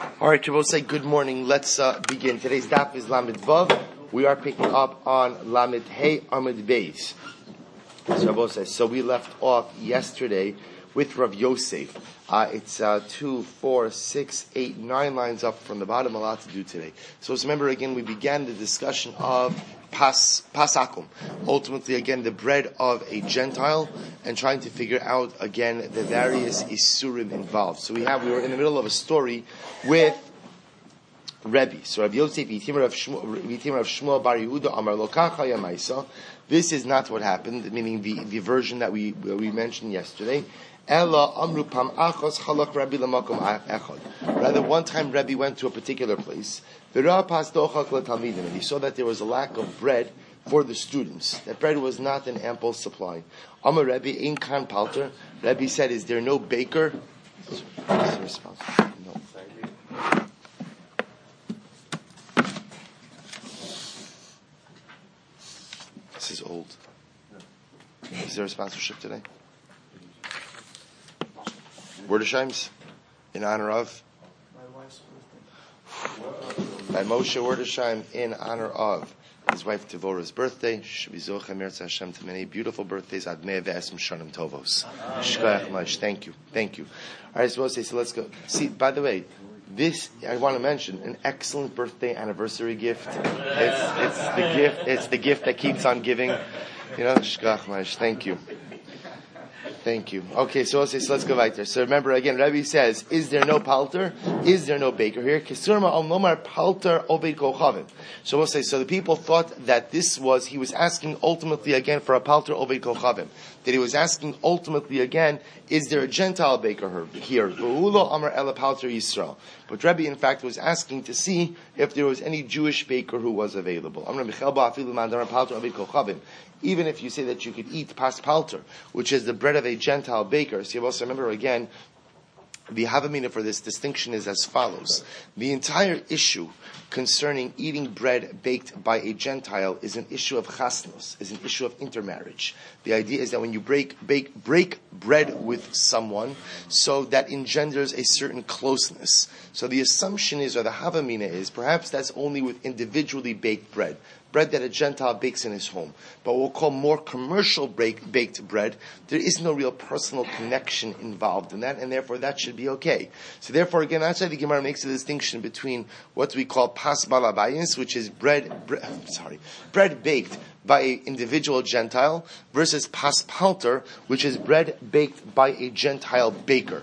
All right, we'll say good morning. Let's begin. Today's daf is Lamed Vav. We are picking up on Lamed Hey Amud Beis. So we left off yesterday with Rav Yosef. It's 2, 4, 6, 8, 9 lines up from the bottom. A lot to do today. So remember again, we began the discussion of Pasakum. Ultimately, again, the bread of a Gentile, and trying to figure out again the various Isurim involved. So we were in the middle of a story with Rebbe. So Rabbi Yosef, Yitimar of Shmuel Bar Yehuda, Amar Lokacha Yamaisa. This is not what happened, meaning the version that we mentioned yesterday. Ella Amru Pam Achos Chalak Rabbi Lamakom Echad. Rather, one time Rebbe went to a particular place. And he saw that there was a lack of bread for the students. That bread was not in ample supply. Amar Rebbe Ein Kan Palter. Rebbe said, "Is there no baker?" No. This is old. Is there a sponsorship today? Wordesheims in honor of my wife's birthday. By Moshe Wordesheim in honor of his wife Devorah's birthday. Shvizocha Mirza Hashem to many beautiful birthdays. Ad mea ve'esrim shanim tovos. Shkoyach Moshe. Thank you. All right, so let's go. See, by the way, this I want to mention an excellent birthday anniversary gift. It's the gift that keeps on giving. Shkoyach Moshe. Thank you. Okay, so let's go right there. So remember again, Rabbi says, is there no palter? Is there no baker here? Kesurma al nomar palter obed kochavim. So we'll say, so the people thought that he was asking ultimately again for a palter obed kochavim. That he was asking ultimately again, is there a Gentile baker here? V'ulo amar ela palter Yisrael. But Rabbi in fact was asking to see if there was any Jewish baker who was available. Amar Michel ba'afilu mandar palter obed kochavim. Even if you say that you could eat pas palter, which is the bread of a Gentile baker. So you also remember again, the Havamina for this distinction is as follows. The entire issue concerning eating bread baked by a Gentile is an issue of chasnos, is an issue of intermarriage. The idea is that when you break bread with someone, so that engenders a certain closeness. So the assumption is, or the Havamina is, perhaps that's only with individually baked bread that a Gentile bakes in his home. But what we'll call more commercial baked bread, there is no real personal connection involved in that, and therefore that should be okay. So therefore, again, that's why the Gemara makes a distinction between what we call pas balabayis, which is bread baked by an individual Gentile, versus pas palter, which is bread baked by a Gentile baker.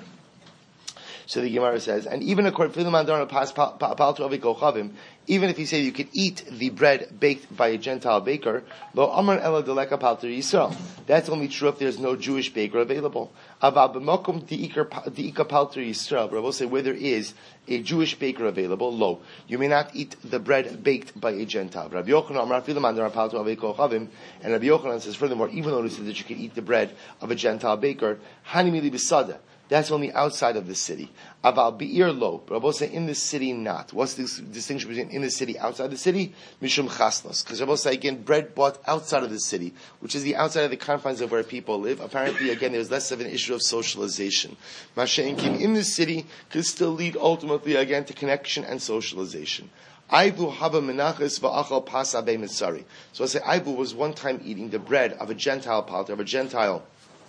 So the Gemara says, and even according to the Mandaran pas palter of kochavim, even if you say you could eat the bread baked by a Gentile baker, lo amar ela deleka palter Yisrael. That's only true if there's no Jewish baker available. Aval b'mokum diika palter Yisrael. But I will say where there is a Jewish baker available, lo, you may not eat the bread baked by a Gentile. Rabbi Yochanan amar afilu mandaran palter of kochavim, and Rabbi Yochanan says furthermore, even though it says that you can eat the bread of a Gentile baker, hanimili b'sada. That's only outside of the city. Aval bi'ir lo, but I will say in the city not. What's the distinction between in the city, outside the city? Mishum chasnos. Because I will say again, bread bought outside of the city, which is the outside of the confines of where people live. Apparently, again, there's less of an issue of socialization. Masha'inkim in the city could still lead ultimately again to connection and socialization. Aibu haba menachas va'achal pas abei mitzari. So I say Aibu was one time eating the bread of a Gentile palter, of a Gentile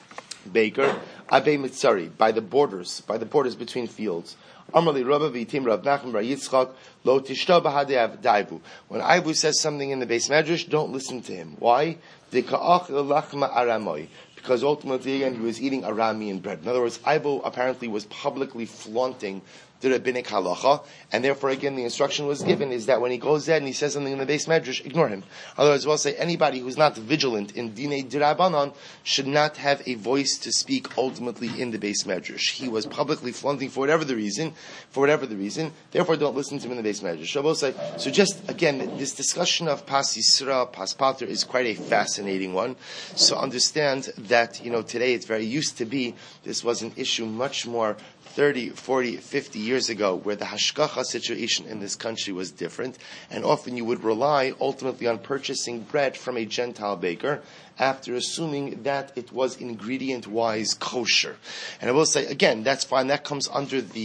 baker, Abei Mitzari, by the borders between fields. Amrli Rabba v'Yitim Rav Nachman Bar Yitzchak lo tishto b'hadei daivu. When Aibu says something in the Beis Medrash, don't listen to him. Why? Deka'ach lachma aramoi. Because ultimately, again, he was eating Aramean bread. In other words, Aibu apparently was publicly flaunting the rabbinic halacha, and therefore, again, the instruction was given is that when he goes there and he says something in the Beis Medrash, ignore him. Otherwise, we'll say anybody who's not vigilant in Dinei D'Rabbanan should not have a voice to speak ultimately in the Beis Medrash. He was publicly flaunting for whatever the reason, therefore don't listen to him in the Beis Medrash. So we'll say, so just, again, this discussion of Pas Yisra, Pas Palter is quite a fascinating one. So understand that, today it's very used to be, this was an issue much more 30, 40, 50 years ago, where the hashkacha situation in this country was different, and often you would rely ultimately on purchasing bread from a Gentile baker after assuming that it was ingredient-wise kosher. And I will say, again, that's fine, that comes under the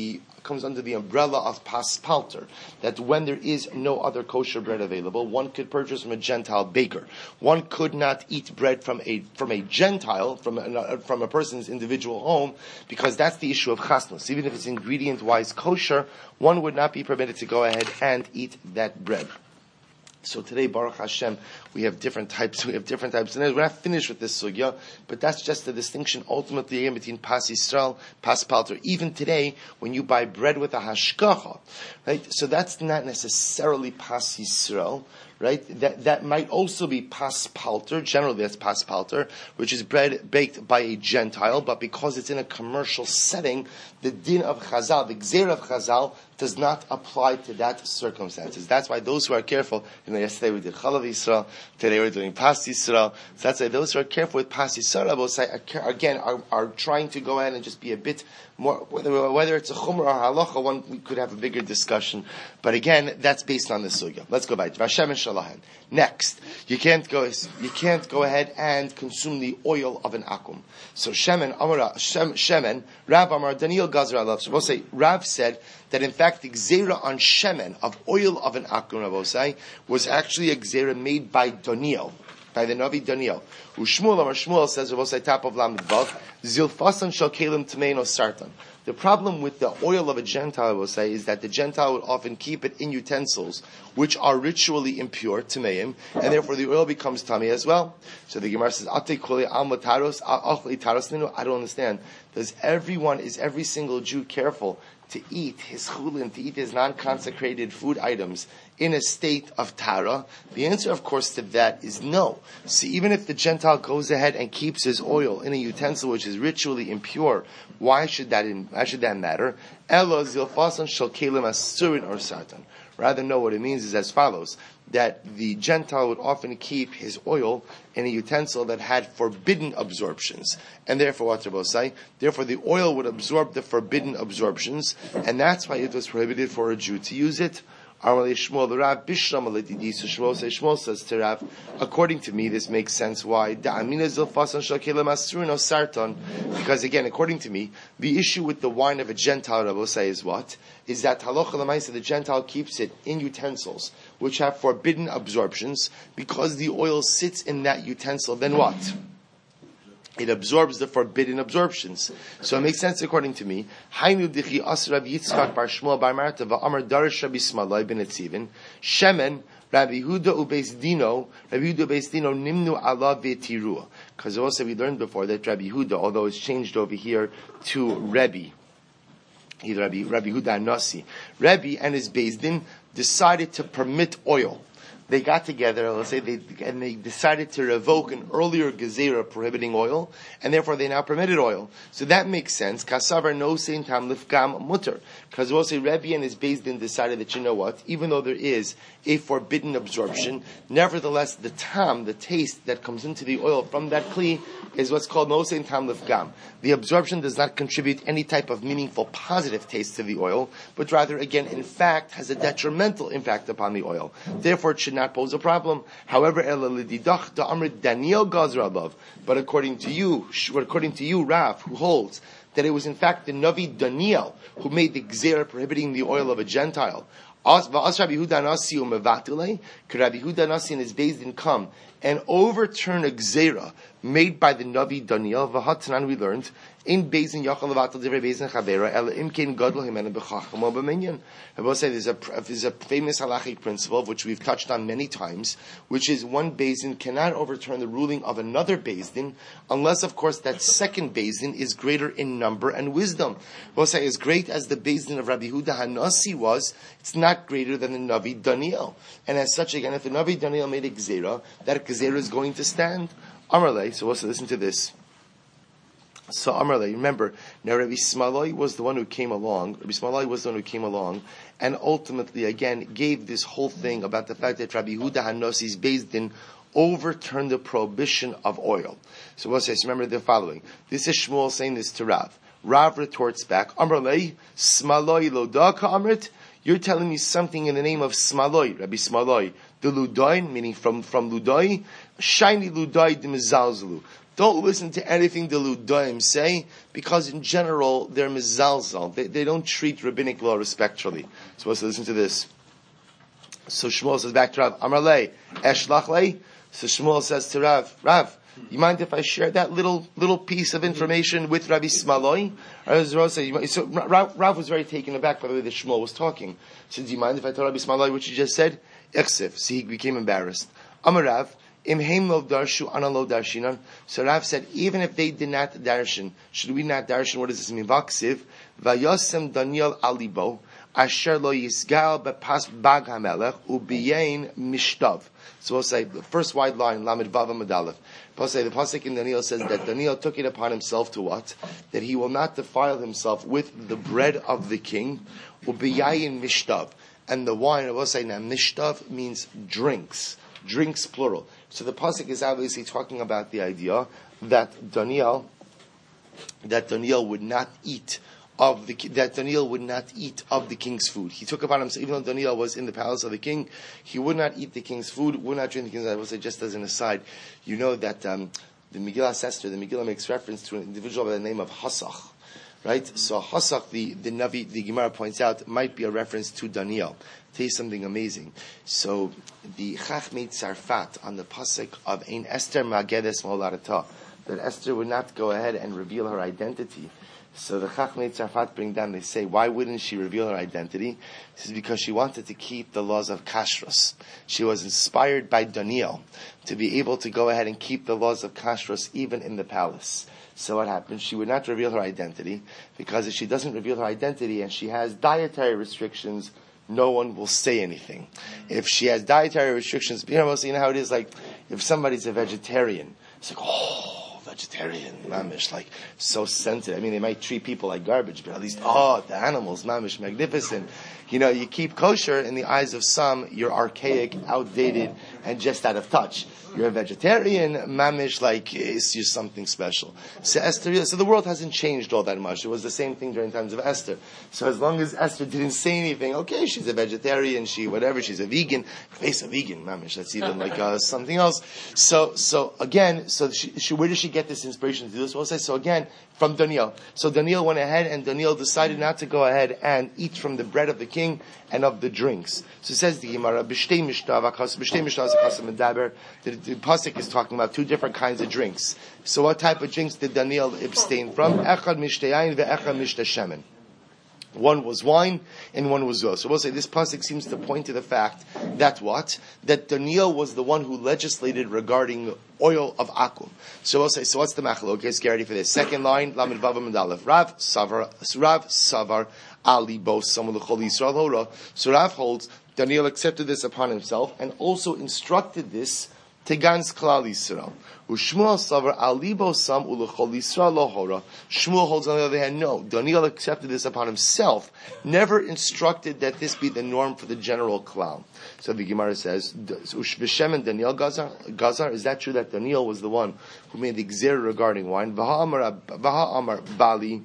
comes under the umbrella of pas palter, that when there is no other kosher bread available, one could purchase from a Gentile baker. One could not eat bread from a Gentile, from a person's individual home, because that's the issue of chasnos. Even if it's ingredient-wise kosher, one would not be permitted to go ahead and eat that bread. So today, Baruch Hashem, we have different types. And we're not finished with this sugya, but that's just the distinction ultimately again between Pas Yisrael, Pas Palter. Even today, when you buy bread with a hashgacha, right? So that's not necessarily Pas Yisrael, right? That might also be Pas Palter. Generally, that's Pas Palter, which is bread baked by a Gentile, but because it's in a commercial setting, the din of Chazal, the Gzeir of Chazal, does not apply to that circumstances. That's why those who are careful, yesterday we did Chalav Yisrael, today we're doing Pas Yisrael. So that's why those who are careful with Pas Yisrael, I will say, again, are trying to go ahead and just be a bit more, whether it's a Chumrah or Halacha, one, we could have a bigger discussion. But again, that's based on the Sugya. Let's go back. Vashem and Shalahan. Next, you can't go ahead and consume the oil of an akum. So Shemen, Rav Amar, Daniel Gazra Alav. So we'll say, Rav said that in fact the Gzeira on Shemen, of oil of an akum, Rav was actually a Gzeira made by Daniel, by the Navi Daniel. Shmuel says, Rav top of Lamed Vav, Zilfasan shal kelim tmeino sartan. The problem with the oil of a Gentile, I will say, is that the Gentile would often keep it in utensils which are ritually impure, tameim, and therefore the oil becomes tamei as well. So the Gemara says, I don't understand. Is every single Jew careful to eat his chulin, to eat his non-consecrated food items in a state of tara? The answer, of course, to that is no. See, even if the Gentile goes ahead and keeps his oil in a utensil which is ritually impure, why should that matter? Elo zilfasan shel kelim asurin or satan. Rather, no, what it means is as follows, that the Gentile would often keep his oil in a utensil that had forbidden absorptions. And therefore, what Rabbi say? Therefore, the oil would absorb the forbidden absorptions, and that's why it was prohibited for a Jew to use it. Shmuel says to Rav, according to me, this makes sense. Why? Because again, according to me, the issue with the wine of a Gentile, Rabbi say, is what? Is that halacha l'maisa, the Gentile keeps it in utensils which have forbidden absorptions. Because the oil sits in that utensil, then what? It absorbs the forbidden absorptions. So it makes sense according to me. Hainu dichi as Rabbi Yitzchak bar Shmuel bar Marta va'amar darish Rabbi Smalai ben Etzivin Shemen Rabbi Huda ubeis Dino nimnu ala ve'tirua. Because also we learned before that Rabbi Huda, although it's changed over here to Rebbe, either Rabbi Huda Nasi, Rebbe and his Beis Din decided to permit oil. They got together, let's say, they decided to revoke an earlier gezerah prohibiting oil, and therefore they now permitted oil. So that makes sense. Kasavar no sein tam lifgam mutter. Because we'll say Rebbe and his Beis Din decided that, you know what, even though there is a forbidden absorption, nevertheless the tam, the taste that comes into the oil from that kli, is what's called no sein tam lifgam. The absorption does not contribute any type of meaningful positive taste to the oil, but rather, again, in fact, has a detrimental impact upon the oil. Therefore, it should not pose a problem. However, Daniel Gazra, but according to you, Rav, who holds that it was in fact the Navi Daniel who made the Gzeira prohibiting the oil of a Gentile. Could Rabbi Huda Nasi and his Beis Din come and overturn a Gzeira made by the Navi Daniel? V'hatanan, we learned, in Beis Din yachal levatal divrei Beis Din chavera ela imkein gadol himenu b'chacham o b'minyan. I will say there's a famous halachic principle of which we've touched on many times, which is one Beis Din cannot overturn the ruling of another Beis Din unless, of course, that second Beis Din is greater in number and wisdom. I will say as great as the Beis Din of Rabbi Huda Hanasi was, it's not greater than the Navi Daniel. And as such, again, if the Navi Daniel made a Gzeira, that Gzeira is going to stand. Amarle, so let's listen to this. So Amarle, remember, now Rabbi Smalai was the one who came along. And ultimately, again, gave this whole thing about the fact that Rabbi Huda Hanosi's Beis Din overturned the prohibition of oil. So we'll say, so remember the following. This is Shmuel saying this to Rav. Rav retorts back, Amarle, Smalai lodaka amrit. You're telling me something in the name of Smaloi, Rabbi Smaloi. The Ludoin, meaning from Ludoi, shiny Ludoi de Mizalzulu. Don't listen to anything the Ludoim say, because in general, they're mizalzal. They don't treat rabbinic law respectfully. So let's listen to this. So Shmuel says back to Rav, Amar lei, eshlach lei. So Shmuel says to Rav, you mind if I share that little piece of information with Rabbi Smaloi? So Rav was very taken aback by the way that Shmuel was talking. So do you mind if I tell Rabbi Smaloi what you just said? Iksif. So he became embarrassed. Amar Rav, imheim lo darshu ana lo darshinan. So Rav said, even if they did not darshan, should we not darshan? What does this mean? Vaksiv, vayosem Daniel alibo, asher lo yisgal bepas bag hamelech, ubiyein mishtav. So we'll say, the first wide line, Lamed Vav Medalef. We'll say, the Pasuk in Daniel says that Daniel took it upon himself to what? That he will not defile himself with the bread of the king, ubiyayin mishtav. And the wine, I will say now, mishtav means drinks plural. So the pasuk is obviously talking about the idea that Daniel would not eat of the king's food. He took upon himself, even though Daniel was in the palace of the king, he would not eat the king's food, would not drink the king's food. I will say, just as an aside, you know that the Megillah Esther, the Megillah makes reference to an individual by the name of Hasach. Right? So Hasach, the Navi, the Gemara points out, might be a reference to Daniel. I'll tell you something amazing. So the Chachmei Tzarfat on the pasuk of Ein Esther Magedes Molarata, that Esther would not go ahead and reveal her identity. So the Chachmei Tzarfat bring down, they say, why wouldn't she reveal her identity? This is because she wanted to keep the laws of kashrus. She was inspired by Daniel to be able to go ahead and keep the laws of kashrus even in the palace. So what happens? She would not reveal her identity, because if she doesn't reveal her identity and she has dietary restrictions, no one will say anything. If she has dietary restrictions, you know how it is, like, if somebody's a vegetarian, it's like, vegetarian, mamish, like, so sensitive. I mean, they might treat people like garbage, but at least, the animals, mamish, magnificent. You know, you keep kosher in the eyes of some, you're archaic, outdated, and just out of touch. You're a vegetarian, mamish, like, it's just something special. So the world hasn't changed all that much. It was the same thing during times of Esther. So as long as Esther didn't say anything, okay, she's a vegetarian, she's a vegan, face a vegan, mamish, that's even like something else. So where did she get this inspiration to do this? We'll say, so again, from Daniel. So Daniel went ahead and Daniel decided not to go ahead and eat from the bread of the king and of the drinks. So it says the Gemara, the pasuk is talking about two different kinds of drinks. So what type of drinks did Daniel abstain from? Echad mishteyayin ve'echad mishteshemen. One was wine and one was oil. So we'll say this pasuk seems to point to the fact that what? That Daniel was the one who legislated regarding oil of akum. So we'll say, so what's the machlok? Okay, get ready for this. Second line, Lamed Vav Medalef. Rav Savar Ali Bo Samul Chol Yisrael Hora. So Rav holds Daniel accepted this upon himself and also instructed this to Gans Klal Yisrael. Ushmuel Savar Alibo Sam Ulechol Yisrael Lohora. Shmuel holds on the other hand, no. Daniel accepted this upon himself, never instructed that this be the norm for the general Klal. So the Gemara says, V'shem and Daniel Gazar, is that true that Daniel was the one who made the gzera regarding wine? Vaha Amar Bali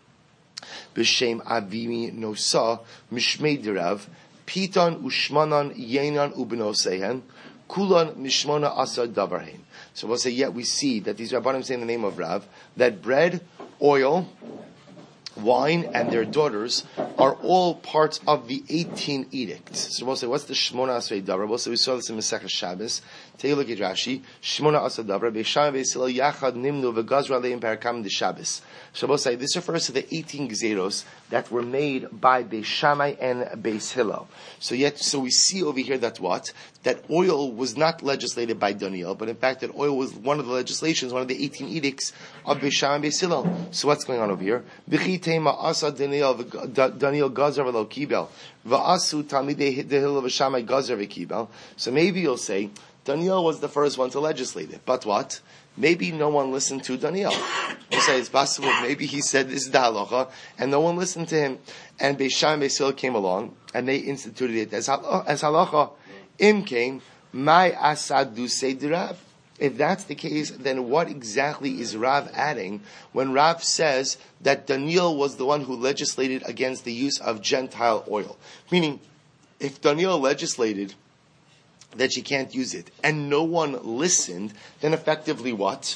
B'shem Avimi Nosa Mishmei Dirav Piton Ushmanan Yenan Ubenosehen Kulan Mishmona Asar Davarhen. So we'll say, yet we see that these Rabbanim say in the name of Rav, that bread, oil, wine, and their daughters are all parts of the 18 edicts. So we'll say, what's the Shmona Asrei Davar? We'll say, we saw this in Masechah Shabbos. Take a look at Rashi. Shmona Asrei Davar, Beisham Beisil Yachad Nimnu V'Gazra Leim Parakam de Shabbos. So we'll say, this refers to the 18 Gzeros that were made by Beis Shammai and Beis Hillel. So we see over here that what? That oil was not legislated by Daniel, but in fact that oil was one of the legislations, one of the 18 edicts of Beis Shammai and Beis Hillel. So what's going on over here? B'chitema asa Daniel Gazer v'lo kibel v'asu talmidei Hillel v'Shammai Gazer v'kibel. So maybe you'll say Daniel was the first one to legislate it, but what? Maybe no one listened to Daniel. We'll say it's possible. Maybe he said this is the halacha, and no one listened to him. And Beis Shammai and Beis Hillel came along, and they instituted it as halacha. Im came my asadu seidirav. If that's the case, then what exactly is Rav adding when Rav says that Daniel was the one who legislated against the use of Gentile oil? Meaning, if Daniel legislated that she can't use it, and no one listened, then effectively what?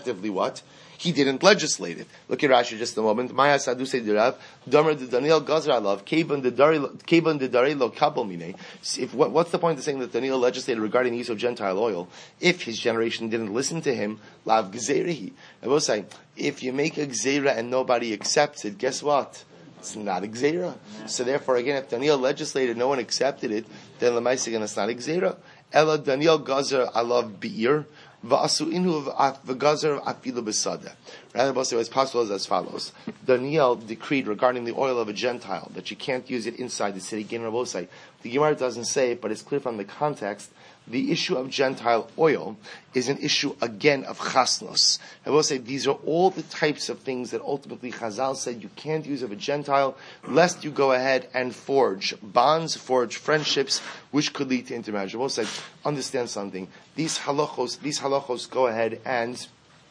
He didn't legislate it. Look at Rashi just a moment. Maya Sadu say Dirav, Domer de Daniel Gazra love, Keban de Dari lo Kabel Mine. What's the point of saying that Daniel legislated regarding the use of Gentile oil? If his generation didn't listen to him, Lav Gzerehi. I will say, if you make a Gzera and nobody accepts it, guess what? It's not a Gzera. So therefore, again, if Daniel legislated, no one accepted it, then Lamaisigan, it's not a Gzera. Ella Daniel Gazer alav be'ir, va'asu inhu v'gazer afilu b'sadeh. Rather, as possible as follows. Daniel decreed regarding the oil of a Gentile that you can't use it inside the city. Again, Rabosai, the Gemara doesn't say it, but it's clear from the context. The issue of Gentile oil is an issue again of chasnos. I will say these are all the types of things that ultimately Chazal said you can't use of a Gentile, lest you go ahead and forge bonds, forge friendships, which could lead to intermarriage. I will say, understand something. These halachos go ahead and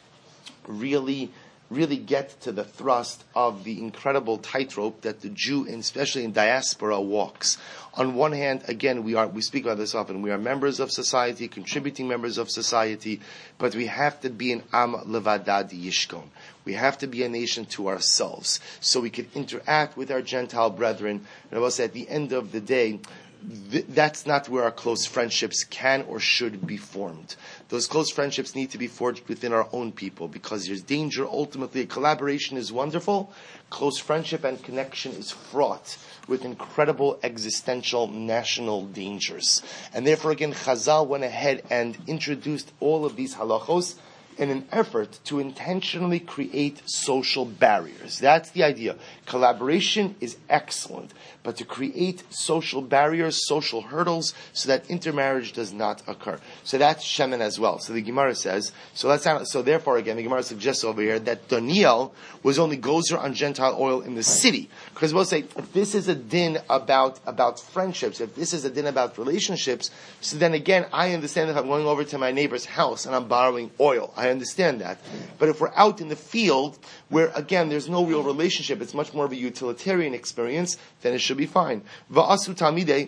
really get to the thrust of the incredible tightrope that the Jew, especially in diaspora, walks. On one hand, again, we speak about this often, we are members of society, contributing members of society, but we have to be an am levadad yishkon. We have to be a nation to ourselves, so we can interact with our Gentile brethren. And I will say, at the end of the day, that's not where our close friendships can or should be formed. Those close friendships need to be forged within our own people, because there's danger. Ultimately, collaboration is wonderful. Close friendship and connection is fraught with incredible existential national dangers. And therefore, again, Chazal went ahead and introduced all of these halachos in an effort to intentionally create social barriers. That's the idea. Collaboration is excellent, but to create social barriers, social hurdles, so that intermarriage does not occur. So that's Shemen as well. So the Gemara says, so therefore again, the Gemara suggests over here that Daniel was only gozer on Gentile oil in the city. Because we'll say, if this is a din about friendships, if this is a din about relationships, so then again, I understand if I'm going over to my neighbor's house and I'm borrowing oil. I understand that. But if we're out in the field, where again, there's no real relationship, it's much more of a utilitarian experience, then it should be fine. Va'asu talmidei,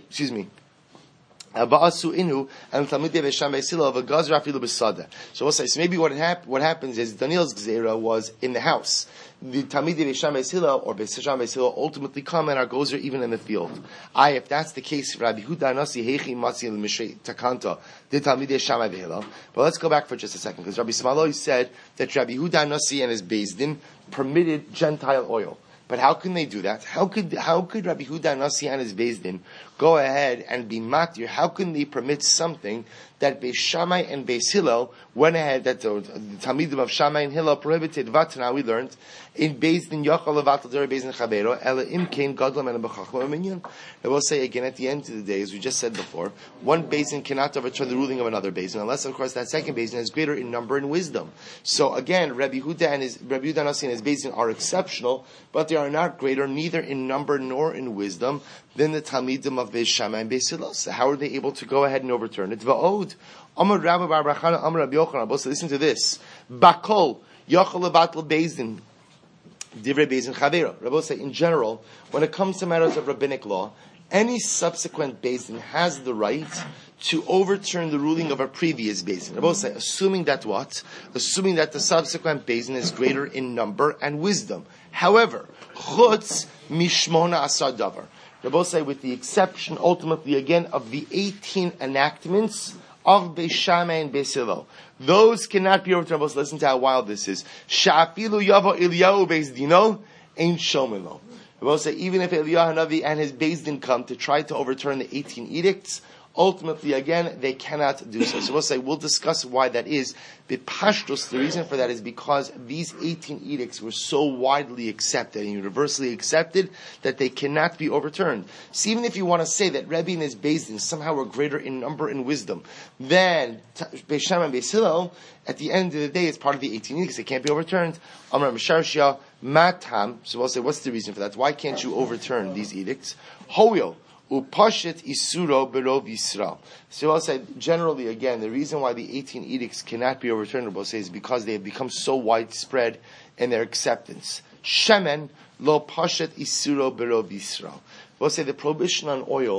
Va'asu inu and talmidei v'sham v'sila v'gazra afilu b'sadeh. So we'll say, so maybe what happens is Daniel's gzera was in the house. The talmidei v'sham v'sila or v'sham v'sila ultimately come and are gozer even in the field. If that's the case, Rabbi Huda Nasi heichi matzi l'mishrei takanta the talmidei sham v'hila. But let's go back for just a second, because Rabbi Smaloi said that Rabbi Huda Nasi and his Beis Din permitted Gentile oil. But how can they do that? How could Rabbi Huda Nasi and his Beis Din go ahead and be matir? How can they permit something that Beis Shammai and Beis Hillel went ahead, that the Talmidim of Shammai and Hillel prohibited? Vatana, we learned in Beis Din Yochal Levatal Deri Beis Din Chavero Ela Imkein Gadlam and Bechachma Minyan. I will say again, at the end of the day, as we just said before, one Beis Din cannot overturn the ruling of another Beis Din, unless of course that second Beis Din is greater in number and wisdom. So again, Rabbi Huda Nasi and his Beis Din are exceptional, but they are not greater neither in number nor in wisdom than the Talmidim of Beis Shammai and Beis Hillel. So how are they able to go ahead and overturn it? Va'od Amar Rabbi Bar Brachana Amar Rabbi Yochanan. So listen to this. Bakol Yochel Levatal Beis Din Divrei Beis Din Chavero. Rabbi say, in general, when it comes to matters of rabbinic law, any subsequent Beis Din has the right to overturn the ruling of a previous Beis Din. Rabbi say, assuming that what? Assuming that the subsequent Beis Din is greater in number and wisdom. However, chutz mishmona asar davar. Rabbi say, with the exception, ultimately, again, of the 18 enactments of Beis Shammai and Beis Hillel. Those cannot be overturned. Listen to how wild this is. Sha'afilu yavo Eliyahu Beis Dino ain't shomelo. Rabbi say, even if Eliyahu Hanavi and his Beis Din come to try to overturn the 18 edicts, ultimately, again, they cannot do so. So we'll say, we'll discuss why that is. But pashtus, the reason for that is because these 18 edicts were so widely accepted and universally accepted that they cannot be overturned. So even if you want to say that Rebbe and his Beis Din somehow were greater in number and wisdom than Beis Shammai and Beis Hillel, at the end of the day, it's part of the 18 edicts. It can't be overturned. Amar Misharshia Matam. So we'll say, what's the reason for that? Why can't you overturn these edicts? Hoyo. Upashet isuro berov Yisrael. So I'll say, generally, again, the reason why the 18 edicts cannot be overturned, we'll say, is because they have become so widespread in their acceptance. Shemen lo pashet isuro berov Yisrael. We'll say the prohibition on oil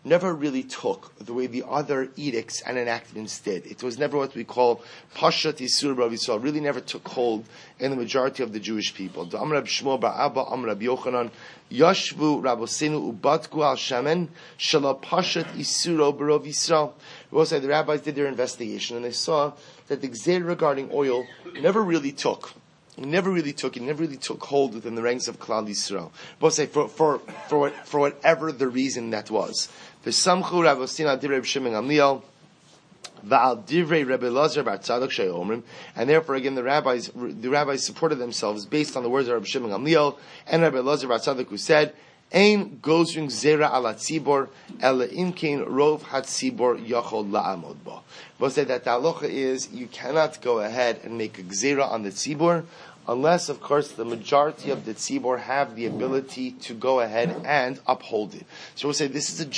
never really took the way the other edicts and enactments did. It was never what we call Pashat Isur Rav Yisrael, really never took hold in the majority of the Jewish people. The Amr Rab Shmuel Bar Abba, Amr Rab Yochanan, Yashvu Rabosinu Ubatku Al Shaman, Shala Pashat Isuro B'Rav Yisrael. We also said the rabbis did their investigation and they saw that the Gzeir regarding oil never really took hold within the ranks of Klal Yisrael. We'll say for whatever the reason that was. V'samchu Rav Osina Divrei Shimon Gamliel, V'al Divrei Rebbe Elazar Bar Tzadok She'omrim, and therefore again the rabbis supported themselves based on the words of Rebbe Shimon Gamliel and Rebbe Elazar Bar Tzadok, who said, Ein gozring zera ala tzibor ela imkein rov hatzibor yachol la'amod ba. We'll say that the halacha is you cannot go ahead and make a gzera on the tzibor unless, of course, the majority of the tzibor have the ability to go ahead and uphold it. So we'll say this is a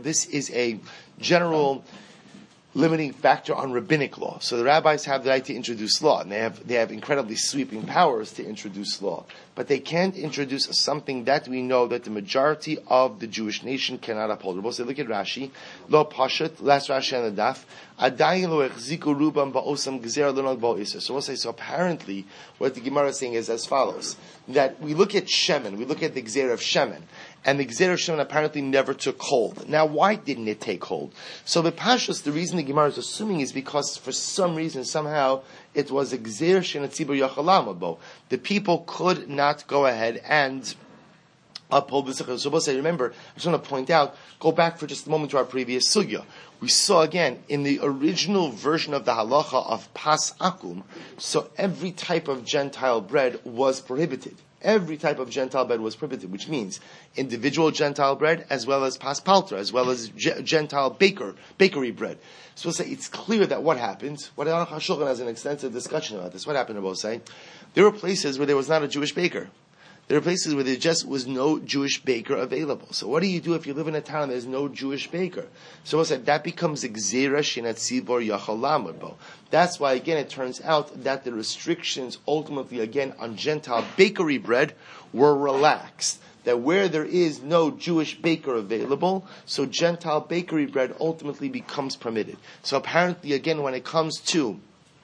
general limiting factor on rabbinic law. So the rabbis have the right to introduce law, and they have incredibly sweeping powers to introduce law. But they can't introduce something that we know that the majority of the Jewish nation cannot uphold. We'll say, look at Rashi. Lo Pashat, last Rashi on the daf. Adayin lo echziku rubam ba'osam gzer l'nog ba'oser. So we'll say, so apparently, what the Gemara is saying is as follows. That we look at Shemen, we look at the gzer of Shemen, and the gzer of Shemen apparently never took hold. Now, why didn't it take hold? So the Pashas, the reason the Gemara is assuming is because for some reason, somehow, it was a gzer she'en tzibur yachal bo. The people could not go ahead and uphold this. So we'll say, remember, I just want to point out, go back for just a moment to our previous sugya. We saw again, in the original version of the halacha of Pas Akum, so every type of Gentile bread was prohibited. Every type of Gentile bread was prohibited, which means individual Gentile bread as well as Pas Palter, as well as Gentile bakery bread. So we'll say it's clear that what happened, what Aruch HaShulchan has an extensive discussion about this, what happened, we'll say, there were places where there was not a Jewish baker. There are places where there just was no Jewish baker available. So what do you do if you live in a town and there's no Jewish baker? So we'll say that becomes a gzera shenat tzibor yachal lamod bo. That's why, again, it turns out that the restrictions ultimately, again, on Gentile bakery bread were relaxed. That where there is no Jewish baker available, so Gentile bakery bread ultimately becomes permitted. So apparently, again, when it comes to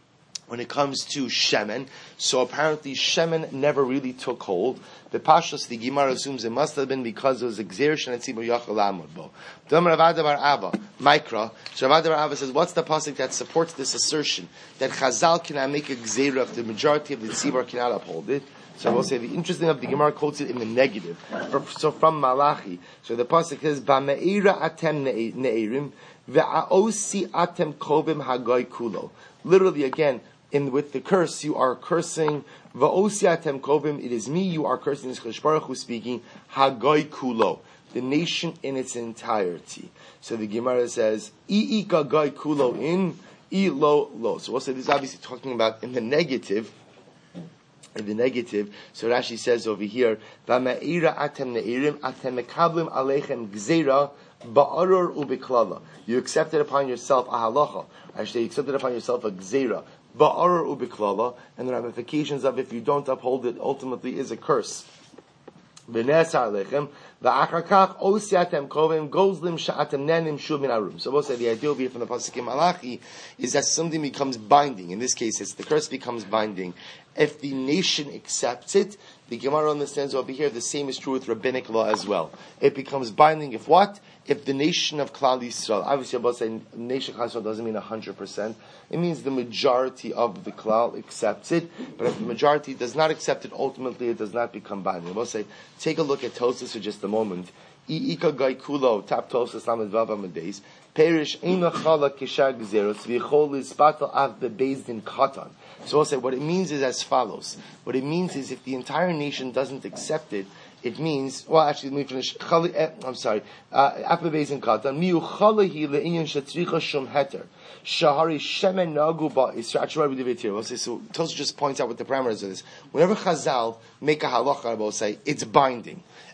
Shemen, so apparently Shemen never really took hold. The Pashas, the Gemara assumes it must have been because it was a Gzer Shenet Tzibur Yachal Amod Bo. Rav Ada bar Abba, Mikra, so Rav Ada bar Abba says, what's the pasuk that supports this assertion that Chazal cannot make a Gzera if the majority of the Tzibur cannot uphold it? So we'll say the interesting of the Gemara quotes it in the negative. So from Malachi, so the pasuk says, "Ba'meira atem ne'erim ve'aosi atem kovim hagoy kulo." Literally, again, with the curse, you are cursing. Va'osi atem kovim. It is me. You are cursing. This Kadosh Baruch Hu speaking. Hagoy kulo, the nation in its entirety. So the Gemara says, "I gagoy kulo in I lo." So we'll say this is obviously talking about in the negative. So Rashi says over here, "Va'meira atem ne'irim atem mekablim aleichem gzeira ba'aror ubeklala." You accepted upon yourself a halacha. Actually, you accepted upon yourself a gzeira ba'aror ubeklala, and the ramifications of if you don't uphold it ultimately is a curse. V'nesa aleichem va'achakach osiatem kovim gozlim sha'atem nenim shuv min arum. So we'll say the idea over here from the pasuk in Malachi is that something becomes binding. In this case, it's the curse becomes binding. If the nation accepts it, the Gemara understands over here the same is true with rabbinic law as well. It becomes binding if what? If the nation of Klal Yisrael, obviously I'm about to say nation of Klal Yisrael doesn't mean 100%. It means the majority of the Klal accepts it. But if the majority does not accept it, ultimately it does not become binding. I'm about to say, take a look at Tosfos for just a moment. I'ika gai kulo, tap Tosfos lamed vav amades. Perish eina chala kishar gzeros v'chol ispatal av bebezdin katan. So I'll say what it means is as follows. What it means is if the entire nation doesn't accept it, it means, well actually let me finish. I'm sorry. After bebezdin katan, miu chalahi le'inyan shetzricha shum heter. Shahari shemen nagu ba Israel b'divitir. We'll say, so Tosfos just points out what the parameters of this. Whenever Chazal make a halacha, I will say, it's binding.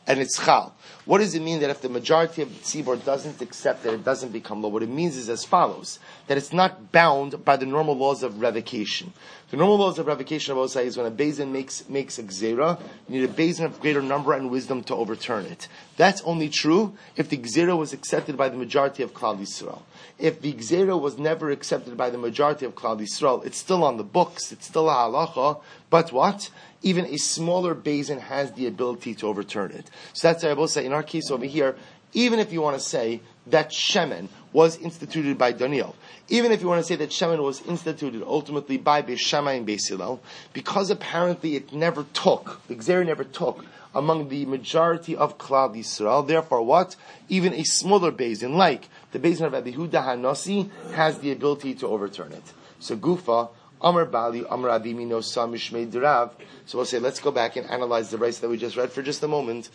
and it's chal. What does it mean that if the majority of the tzibor doesn't accept it, it doesn't become law? What it means is as follows, that it's not bound by the normal laws of revocation. The normal laws of revocation of Osai is when a Beis Din makes a gzera, you need a Beis Din of greater number and wisdom to overturn it. That's only true if the gzera was accepted by the majority of Klal Yisrael. If the gzera was never accepted by the majority of Klal Yisrael, it's still on the books, it's still a halacha, but what? Even a smaller Beis Din has the ability to overturn it. So that's why I will say, in our case over here, even if you want to say that Shemen was instituted by Daniel, even if you want to say that Shemen was instituted ultimately by Beis Shammai and Beis Hillel, because apparently it never took, the Gzera never took among the majority of Klal Yisrael, therefore what? Even a smaller Beis Din, like the Beis Din of Rabbi Yehuda HaNasi, has the ability to overturn it. So Gufa, Amar Bali, Amar Abimi no Sam Mishmei Dirav. So we'll say, let's go back and analyze the verse that we just read for just a moment.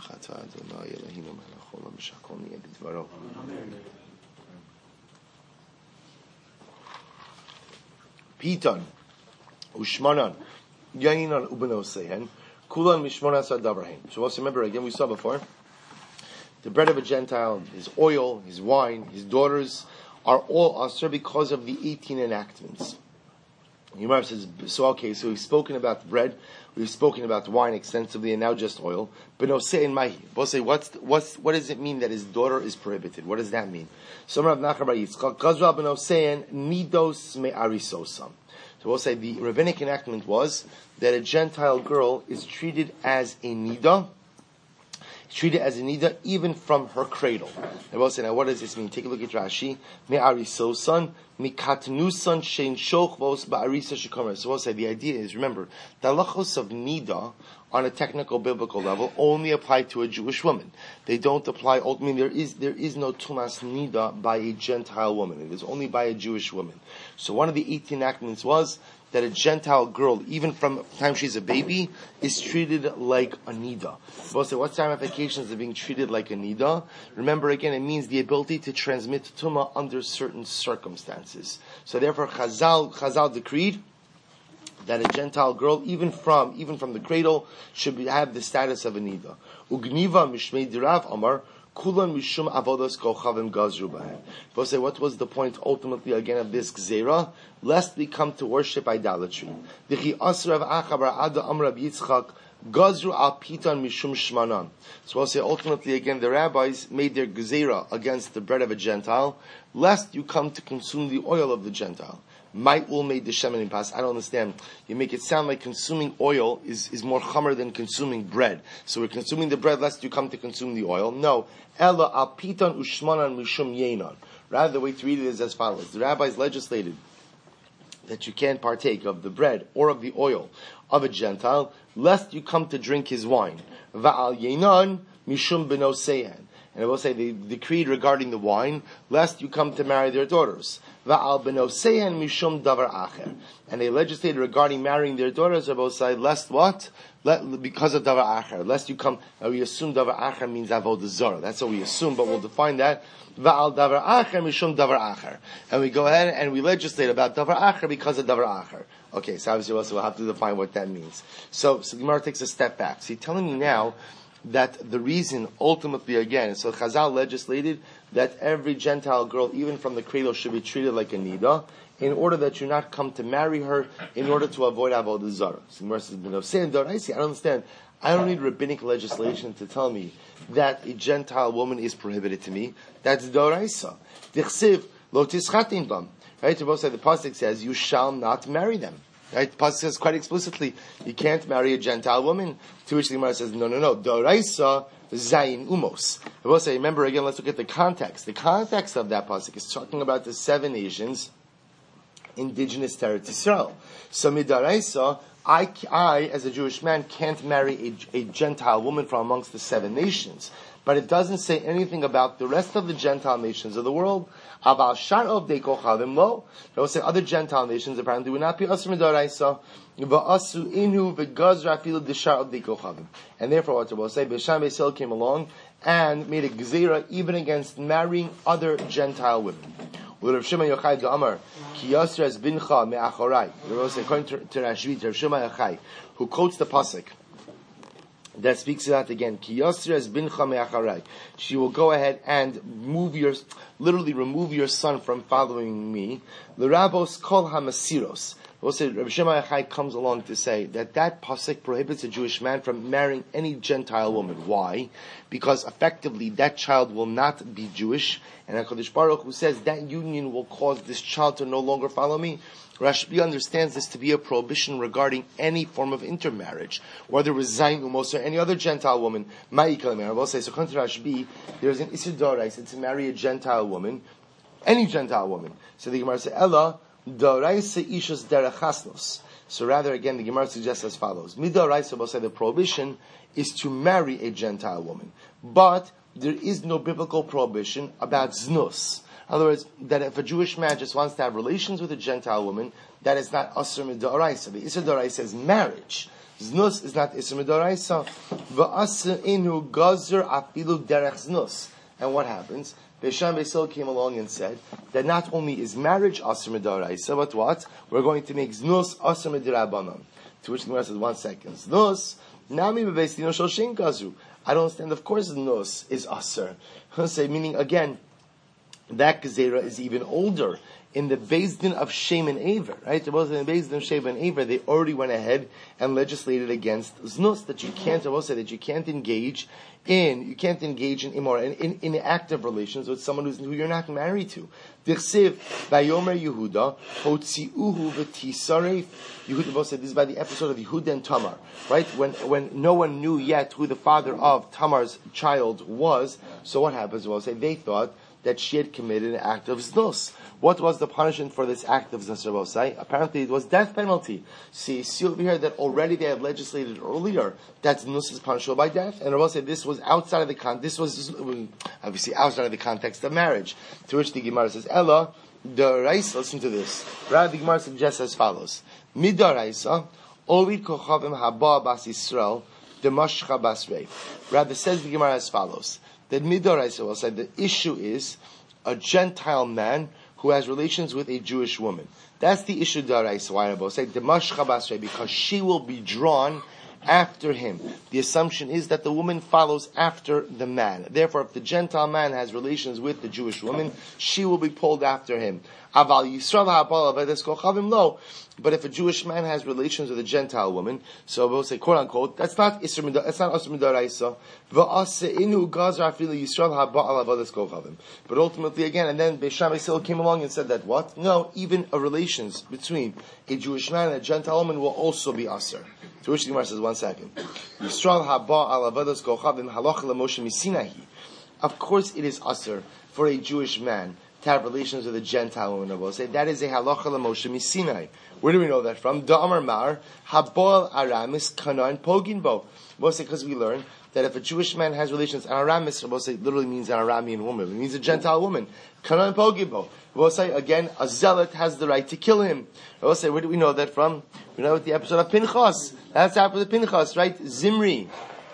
Piton, Ushmanan, Yayinan Ubenosehen, Kulan Mishmonas Adabrahim. So also remember again, we saw before, the bread of a Gentile, his oil, his wine, his daughters are all asur because of the 18 enactments. Yomar says, so okay, so we've spoken about bread, we've spoken about wine extensively, and now just oil. Benosei and Mahi. Both say, what does it mean that his daughter is prohibited? What does that mean? So Rav Nachman bar Yitzchak, Gazra Benosei nidos me'arisosam. So we'll say the rabbinic enactment was that a Gentile girl is treated as a nida, even from her cradle. And we'll say, now what does this mean? Take a look at Rashi. Me'arisosan, mikatnusan shein shoch vos ba'arisa shekomer. So we'll say, the idea is, remember, the halachos of nida, on a technical biblical level, only apply to a Jewish woman. They don't apply, ultimately, there is no tumas nida by a Gentile woman. It is only by a Jewish woman. So one of the 18 enactments was that a Gentile girl, even from the time she's a baby, is treated like a nida. We'll say, what's the ramifications of being treated like a nida? Remember again, it means the ability to transmit tumah under certain circumstances. So therefore, Chazal decreed that a Gentile girl, even from the cradle, should have the status of a nida. Ugniva mishmei dirav amar kulan mishum avodos kochavim gazru b'hem. We'll say, what was the point ultimately again of this gzera? Lest we come to worship idolatry. Dichi asrav achabar ada amrab Yitzchak gazru al pitan mishum shmanan. So we'll say ultimately again the rabbis made their gzera against the bread of a Gentile, lest you come to consume the oil of the Gentile. Might will made the shemen impas. I don't understand. You make it sound like consuming oil is more chamer than consuming bread. So we're consuming the bread lest you come to consume the oil. No. Ella al pitan ushmanan mishum yenon. Rather, the way to read it is as follows. The rabbis legislated that you can't partake of the bread or of the oil of a Gentile, lest you come to drink his wine. Va'al yenon mishum benoseyan. And I will say they decreed regarding the wine, lest you come to marry their daughters. Va'al benoseyan mishum davar acher. And they legislated regarding marrying their daughters, I will say, lest what? Because of davar acher. Lest you come, we assume davar acher means avodah zarah. That's what we assume, but we'll define that. Va'al davar acher mishum davar acher. And we go ahead and we legislate about davar acher because of davar acher. Okay, so obviously also we'll have to define what that means. So Gemara takes a step back. So you're telling me now that the reason ultimately again, so Chazal legislated that every Gentile girl, even from the cradle, should be treated like a nida, in order that you not come to marry her, in order to avoid avodah zarah. So Gemara says, I don't understand. I don't need rabbinic legislation to tell me that a Gentile woman is prohibited to me. That's doraisa. Dichsiv lo tischatim bam. Right? The pasuk says, you shall not marry them. Right? The pasuk says quite explicitly, you can't marry a Gentile woman. To which the Gemara says, no. Doraisa zayin umos. I will say, remember again, let's look at the context. The context of that pasuk is talking about the 7 nations indigenous to Eretz Yisrael. So midaraisa, I, as a Jewish man, can't marry a Gentile woman from amongst the 7 nations. But it doesn't say anything about the rest of the Gentile nations of the world. Aval shar of dekochavim lo. It will say other Gentile nations apparently would not be asur midaraisa. Va'asu inu v'gazra afilu d'shar of dekochavim. And therefore, what it will say, Beis Shammai Beis Hillel came along and made a gezerah even against marrying other Gentile women. Rav Shimon Yochai Amar Ki Yasres Bincha Me'achorai. According to Rashbi, Rav Shimon Yochai, who quotes the pasuk that speaks to that again. Ki yosres bincha me'acharai. She will go ahead and literally remove your son from following me. L'rabos kol hamasiros. We'll say Rabbi Shimon Yochai comes along to say that pasuk prohibits a Jewish man from marrying any Gentile woman. Why? Because effectively that child will not be Jewish, and HaKadosh Baruch Hu says that union will cause this child to no longer follow me. Rashbi understands this to be a prohibition regarding any form of intermarriage, whether it was Zayin Umos or any other Gentile woman. I will say, so according to Rashbi, there's an Isur D'Oraisa to marry a Gentile woman, any Gentile woman. So the Gemara says, Ella, D'Oraisa Ishus Derechasnos. So rather, again, the Gemara suggests as follows. Midoraisa will say the prohibition is to marry a Gentile woman. But there is no biblical prohibition about znus. In other words, that if a Jewish man just wants to have relations with a Gentile woman, that is not Asur Midoraisa. The Isur D'Oraisa is marriage. Znus is not Isur Midoraisa. V'asur inu gazer afilu derech znus. And what happens? Beisham Beisil came along and said that not only is marriage Asur Midoraisa, but what? We're going to make znus Asur Midirabanan. To which the Gemara says, 1 second. Znus, nami bebeis dino shel shin gazu. I don't understand. Of course, znus is Asur. Say, meaning again, that gezerah is even older. In the Beis Din of Shem and Aver, right? There was in the Beis Din of Shem and Aver, they already went ahead and legislated against znus, that you can't, I will say that you can't engage in immoral, in active relations with someone who you're not married to. Dichsiv, Vayomer Yehuda, Hotziuhu v'tisaref. Yehuda will say, this is by the episode of Yehuda and Tamar, right? When no one knew yet who the father of Tamar's child was, so what happens? We'll say, they thought that she had committed an act of znus. What was the punishment for this act of znus, Rabosai? Apparently it was death penalty. See over here that already they had legislated earlier that znus is punishable by death. And Rabosai, this was outside of the this was obviously outside of the context of marriage. To which the Gemara says, Ella, D'Oraisa, listen to this. Rather, the Gemara suggests as follows. Mid'Oraisa, Ovid kochavim haba bas Yisrael, demashcha basrei. Rather, says the Gemara as follows. That Midoraisa will say the issue is a Gentile man who has relations with a Jewish woman. That's the issue D'Oraisa. Why I will say Demashcha Basrei, because she will be drawn after him. The assumption is that the woman follows after the man. Therefore, if the Gentile man has relations with the Jewish woman, she will be pulled after him. Aval Yisrael ha'abal avedes kochavim lo. But if a Jewish man has relations with a Gentile woman, so we'll say, quote unquote, that's not Asur Midoraisa. V'aseh inu gazar afilu Yisrael ha'abal avedes kochavim. But ultimately, again, and then Beisham Beisil came along and said that what? No, even a relations between a Jewish man and a Gentile woman will also be Asur. To which the Gemara says, 1 second. Yisrael ha'abal avedes kochavim halach leMoshe misinahi. Of course, it is Asur for a Jewish man to have relations with a Gentile woman. We'll say that is a halacha l'Moshe misinai. Where do we know that from? Da'amar mar habol aramis kanan poginbo. We'll say because we learn that if a Jewish man has relations, an aramis, we'll say literally means an Aramean woman. It means a Gentile woman. Kanan poginbo. We'll say again, a zealot has the right to kill him. We'll say where do we know that from? We know with the episode of Pinchas. That's after the Pinchas, right? Zimri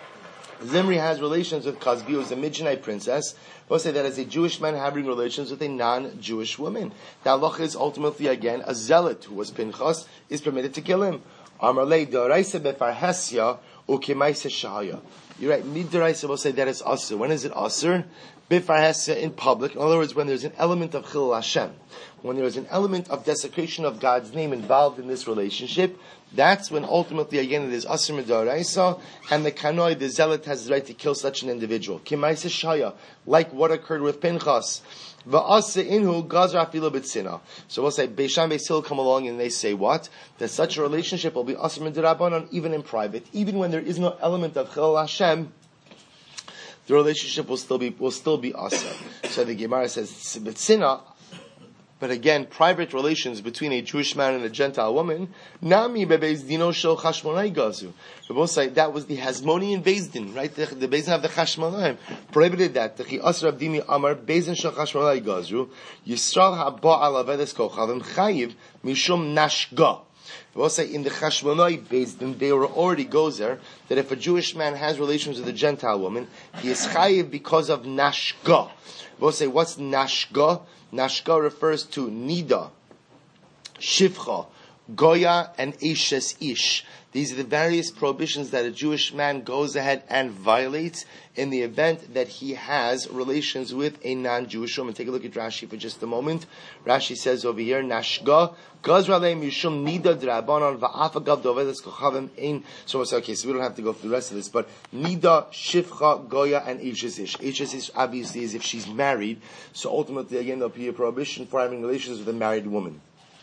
has relations with Cosbi, who is a Midianite princess. We'll say that as a Jewish man having relations with a non-Jewish woman. The halacha is ultimately, again, a zealot who was Pinchas is permitted to kill him. Amarlei d'oraisa befarhesya ukemaisa shahaya. You're right, mid-d'oraisa will say that it's asur. When is it asur? Befarhesya in public. In other words, when there's an element of chilul Hashem. When there is an element of desecration of God's name involved in this relationship, that's when ultimately, again, it is Asur Midoraisa, and the Kanoi, the zealot, has the right to kill such an individual. Kimaisa Shaya, like what occurred with Pinchas. Va'ase inhu gazra afilu b'tzina. So we'll say, Beisham Beisil come along and they say what? That such a relationship will be Asur Midirabanan even in private. Even when there is no element of Chilul Hashem, the relationship will still be Asur. So the Gemara says, b'tzina, but again, private relations between a Jewish man and a Gentile woman, nami bebeis dino shel chashmonai gazu. We both say that was the Hasmonean Beis Din, right? The Beis Din of the Chashmonaim prohibited that. The Asur Abdimi Amar Beis Din shel chashmonai gazu. Yisrael haba al avedes kochavim chayiv mishum nashga. We will say in the Chashmonai Beis Din, they were already goes there that if a Jewish man has relations with a Gentile woman, he is chayiv because of nashga. We will say what's nashga? Nashka refers to Nida, Shivcha, Goya, and Eshes Ish. These are the various prohibitions that a Jewish man goes ahead and violates in the event that he has relations with a non-Jewish woman. Take a look at Rashi for just a moment. Rashi says over here, Nashga, Gazra leim Yishum Nida Drabanon Va'afagav Dovedes Kochavim Ein. So okay, so we don't have to go through the rest of this, but Nida, Shifcha, Goya, and Eishes Ish obviously is if she's married, so ultimately again there'll be a prohibition for having relations with a married woman.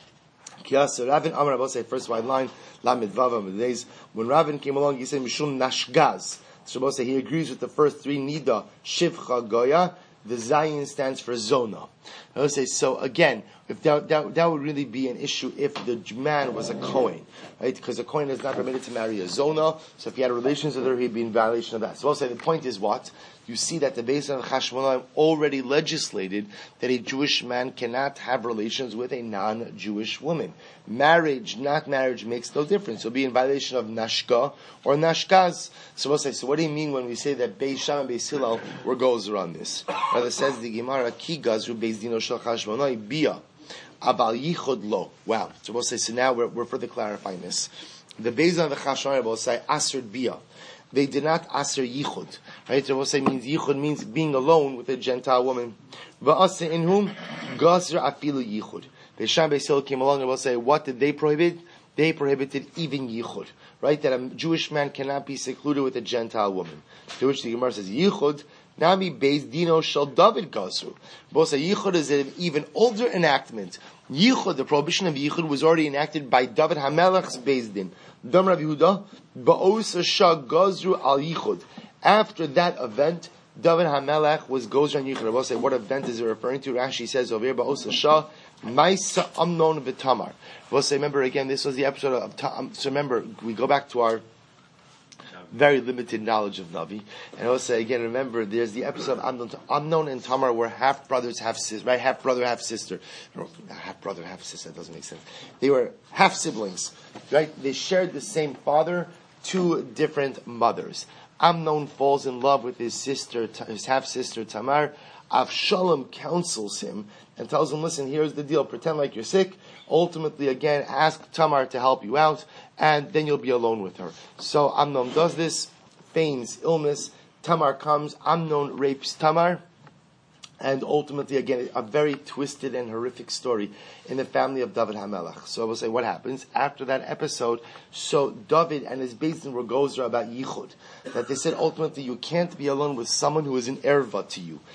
Ravin Amar Abba say first white line, Lamed Vav days when Ravin came along, he said Mishum Nashgaz. So say he agrees with the first three Nida, Shivcha, Goya. The Zayin stands for Zona. I would say so again. If that would really be an issue if the man was a Kohen, right? Because a Kohen is not permitted to marry a Zona. So if he had relations with her, he'd be in violation of that. So I'll say the point is what? You see that the Beis of Chashmonaim already legislated that a Jewish man cannot have relations with a non-Jewish woman. Marriage, not marriage, makes no difference. It'll be in violation of Nashka or Nashkaz. So we'll say, so what do you mean when we say that Beis Shammai and Beis Hillel were goes around this? Rather says the Gemara, Ki Gazru Beis Dino Shel Chashmonaim Bia. Abal Yichud Lo. Wow. So we'll say, so now we're further clarifying this. The Beis of the Chashmonaim will say, Asr Bia. They did not aser yichud, right? So we'll say yichud means being alone with a Gentile woman. Va'aser in whom gazer afilu yichud. Beis Shammai Beis Hillel came along and will say, what did they prohibit? They prohibited even yichud, right? That a Jewish man cannot be secluded with a Gentile woman. To which the Gemara says yichud. Nami Beis Dino Shel David Gazru. Both say yichud is an even older enactment. Yichud, the prohibition of yichud, was already enacted by David HaMelech's Beis Din. Dam Rav Yehuda, Ba'os Shah Gazru al Yichud. After that event, David HaMelech was Gozra on Yichud. I will say, what event is it referring to? Rashi says over here, Ba'os Shah, Maisa Amnon V'Tamar. I will say, remember again, this was the episode of, so remember, we go back to our very limited knowledge of Navi. And I will say again, remember, there's the episode of Amnon and Tamar were half brothers, half sister, right? Half brother, half sister. No, half brother, half sister, that doesn't make sense. They were half siblings, right? They shared the same father, two different mothers. Amnon falls in love with his sister, his half sister Tamar. Avshalom counsels him and tells him, listen, here's the deal, pretend like you're sick. Ultimately, again, ask Tamar to help you out, and then you'll be alone with her. So Amnon does this, feigns illness. Tamar comes, Amnon rapes Tamar, and ultimately, again, a very twisted and horrific story in the family of David HaMelech. So I will say, what happens after that episode? So David and his Beis Din were gozra about yichud, that they said ultimately you can't be alone with someone who is an erva to you.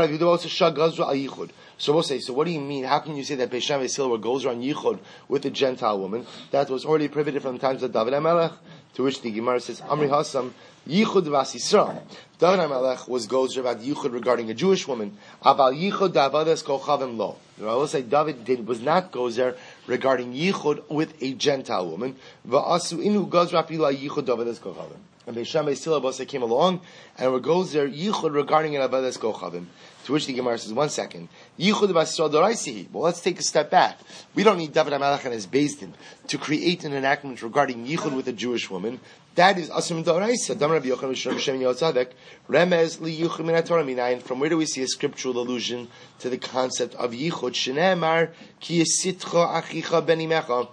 So we'll say, so what do you mean? How can you say that Beis Shammai Beis Hillel were gozra on yichud with a Gentile woman? That was already prohibited from the times of David HaMelech. To which the Gemara says, Amri Hasam, Yichud Vas Yisrael. David HaMelech was gozer about Yichud regarding a Jewish woman. Aval Yichud Davadas Kochavim Lo. I will say David was not gozer regarding Yichud with a Gentile woman. Va'asu inu gozer apila Yichud Davadas Kochavim. And Beis Shammai Beis Hillel came along and were gozer Yichud regarding an Davadas Kochavim. To which the Gemara says, 1 second. Yichud Vas Yisrael Doraisihi. Well, let's take a step back. We don't need David HaMelech and his Beis Din to create an enactment regarding Yichud with a Jewish woman. That is Asum Doraisa. Dam Rabbi Yochanan Mishra B'Shem Yotzadek. Remez li Yichud min haTorah minayin. From where do we see a scriptural allusion to the concept of Yichud? Shneimar ki yisitcha achicha benimecha.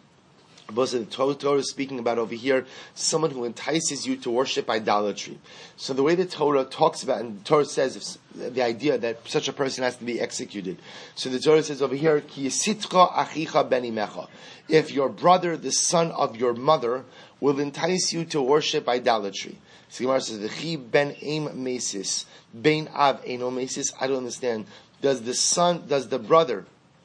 But the Torah is speaking about over here someone who entices you to worship idolatry. So the way the Torah talks about, and the Torah says the idea that such a person has to be executed. So the Torah says over here, Ki yisitcha achicha benimecha. If your brother, the son of your mother, will entice you to worship idolatry. So the Gemara says, V'chi ben aim mesis, ben av eno mesis. I don't understand. Does the brother,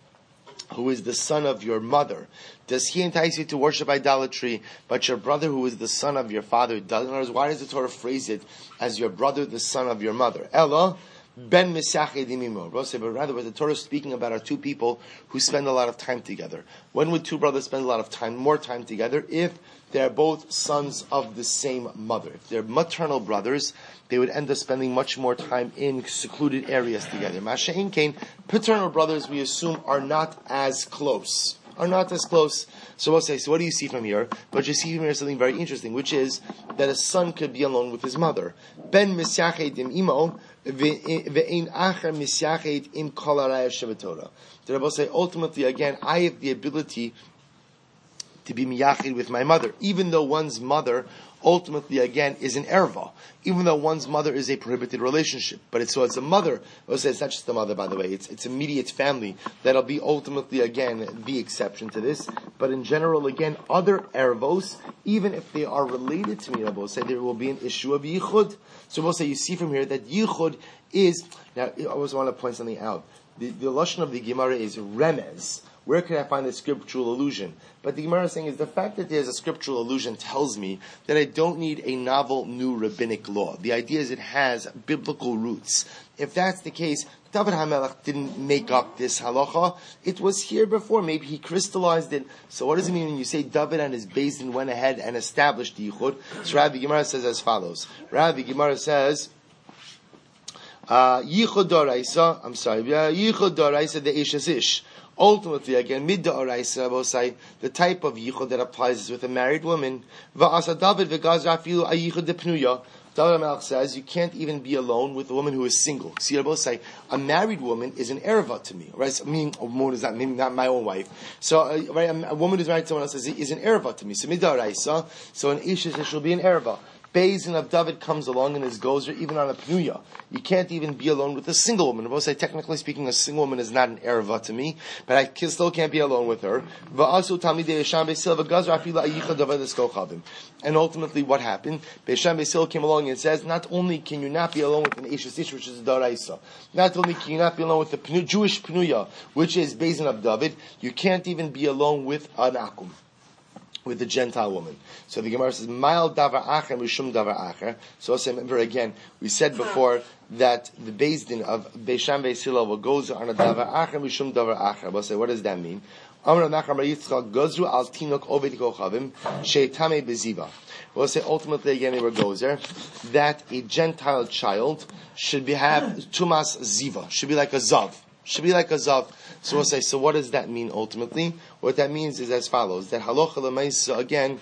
who is the son of your mother, does he entice you to worship idolatry, but your brother who is the son of your father doesn't? Why does the Torah phrase it as your brother, the son of your mother? Ella, ben misached imimo. But rather, what the Torah is speaking about are two people who spend a lot of time together. When would two brothers spend a lot of time, more time together? If they're both sons of the same mother. If they're maternal brothers, they would end up spending much more time in secluded areas together. Masha'in Kain, paternal brothers, we assume, are not as close. So we'll say, so what do you see from here? But you see from here something very interesting, which is that a son could be alone with his mother. Ben misyached im imo, ve'ein acher misyached im kol harayah shebetorah. The Rebbe will say, ultimately, again, I have the ability to be miyachid with my mother, even though one's mother ultimately, again, is an erva, even though one's mother is a prohibited relationship. But it's a mother, it's not just a mother, by the way, it's immediate family that'll be ultimately, again, the exception to this. But in general, again, other ervos, even if they are related to me, we'll say there will be an issue of yichud. So we'll say, you see from here that yichud is, now I always want to point something out. The lashon of the Gemara is remez. Where can I find the scriptural allusion? But the Gemara is saying is the fact that there's a scriptural allusion tells me that I don't need a novel new rabbinic law. The idea is it has biblical roots. If that's the case, David HaMelech didn't make up this halacha. It was here before. Maybe he crystallized it. So what does it mean when you say David and his Beis Din went ahead and established the yichud? So Rabbi Gemara says as follows. Rabbi Gemara says, yichud doraisa, yichud doraisa de ishes ish. Ultimately, again, midda oraisa, will say the type of yichud that applies is with a married woman. Va'asa David v'gaz rafilu a yichud de pnuya. David HaMelech says you can't even be alone with a woman who is single. See, I both say a married woman is an erva to me, right? So, a woman is not, maybe not my own wife. So, right, a woman who's married to someone else is an erva to me. So midda oraisa. So an ishes she'll be an erva. Beis Din of David comes along and is gozer even on a pnuya. You can't even be alone with a single woman. I will say, technically speaking, a single woman is not an erva to me, but I still can't be alone with her. And ultimately, what happened? Beisham Beisil came along and says, not only can you not be alone with an Ishes Ish, which is a Daraisa, not only can you not be alone with the Jewish pnuya, which is Beis Din of David, you can't even be alone with an akum, with the Gentile woman. So the Gemara says, Ma'al davar acher mishum davar acher. So also remember again, we said before that the Beis Din of Beisham Beisil will goes on a davar acher mishum davar acher. We'll say, what does that mean? Amar Nachar Bar Yitzchak gozru al tinok oved kochavim sheitame beziva. We'll say ultimately again they were gozer that a Gentile child should have tumas ziva, should be like a zav. Should be like a zav. So we'll say, so what does that mean ultimately? What that means is as follows, that halacha l'maisa, again,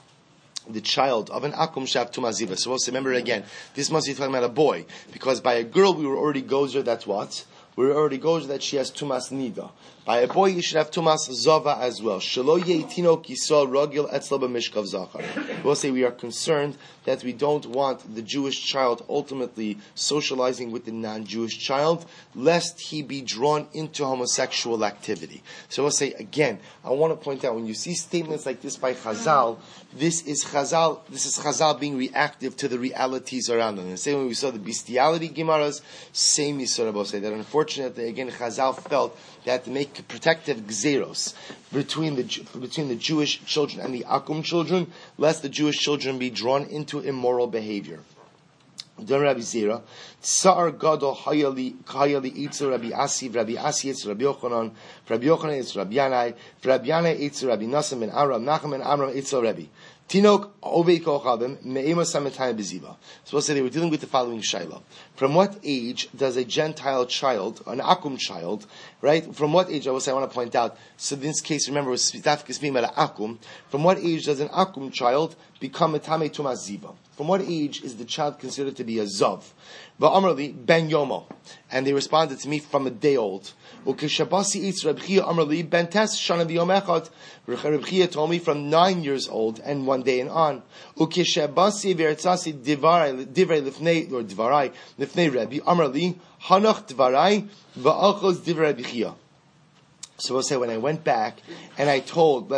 the child of an akum shav tumaziva. So we'll say, remember again, this must be talking about a boy, because by a girl we were already gozer, that's what? We were already gozer that she has tumas nida. By a boy, you should have tumas zava as well. Shelo yeitino kisol rogil etzlo b'mishkav zachar. We'll say we are concerned that we don't want the Jewish child ultimately socializing with the non-Jewish child, lest he be drawn into homosexual activity. So we'll say again, I want to point out, when you see statements like this by Chazal, this is Chazal being reactive to the realities around them. The same way we saw the bestiality Gemaras, same Yisrael will say that unfortunately, again, Chazal felt that to make protective gzeros between the Jewish children and the Akum children, lest the Jewish children be drawn into immoral behavior. Don Rabbi Zera, Tsar Gadol Hayali Itzu Rabbi Asi, Rabbi Asi Itzu Rabbi Yochanan, Rabbi Yochanan Itzu Rabbi Yanai, Rabbi Yanai Itzu Rabbi Nasim and Amram, Nachum and Amram Itzu Rabbi. Tinok Ovei Kochavim Me'ema Sametayim Beziva. So we'll say they were dealing with the following shaila. From what age does a Gentile child, an Akum child, right? From what age, I want to point out, so in this case, remember, it was speaking about an Akum. From what age does an Akum child become a Tamei Tumas Ziva? From what age is the child considered to be a Zav? Va'amrli ben Yomo. And they responded to me, from a day old. Ukeshabasi eats Reb Chia Amrli ben Tes Shana B'Yom Echad. Reb Chia told me from 9 years old and 1 day and on. Ukeshabasi v'ertzasi divrei lifnei Rebbe Amrli Hanach dvarai va'achos divrei Reb Chia. So we'll say when I went back and I told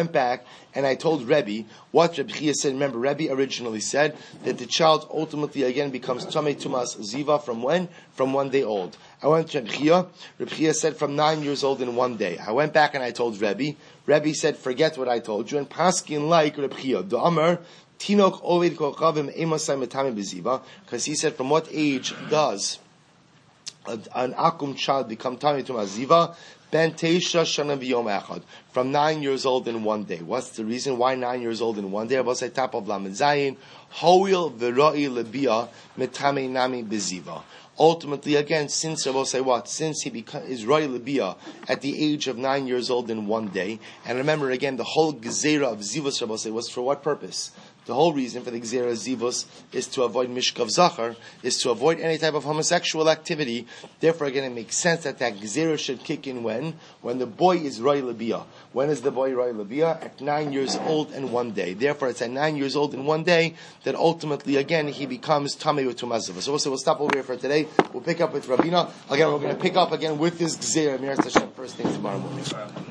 Rebbe what Rebbe Chia said. Remember, Rebbe originally said that the child ultimately again becomes Tamei Tumas Ziva from when? From 1 day old. I went to Rebbe Chia. Rebbe Chia said from 9 years old in 1 day. I went back and I told Rebbe. Rebbe said, forget what I told you. And Paskin like Rebbe Chia. The Amar, Tinok Oved Kochavim Emasai Metame Beziva. Because he said, from what age does an Akum child become Tamei Tumas Ziva? Ben Teisha Shana V'Yom Echad. From 9 years old in 1 day. What's the reason? Why 9 years old in 1 day? I will say top of Lamed Zayin. Hoil V'Ra'i Lebia Metame Nami Beziva. Ultimately, again, since I will say what? Since he is Ra'i Lebia at the age of 9 years old in 1 day. And remember again, the whole Gezerah of Zivas, I will say, was for what purpose? The whole reason for the Gzera Zivus is to avoid Mishkav Zachar, is to avoid any type of homosexual activity. Therefore, again, it makes sense that Gzera should kick in when the boy is Roy Labiyah. When is the boy Roy Labiyah? At 9 years old and 1 day. Therefore, it's at 9 years old and 1 day that ultimately, again, he becomes Tamei U'Tumazava. So we'll stop over here for today. We'll pick up with Rabina. Again, we're going to pick up again with this Gzera, Mir Hashem, first thing tomorrow morning.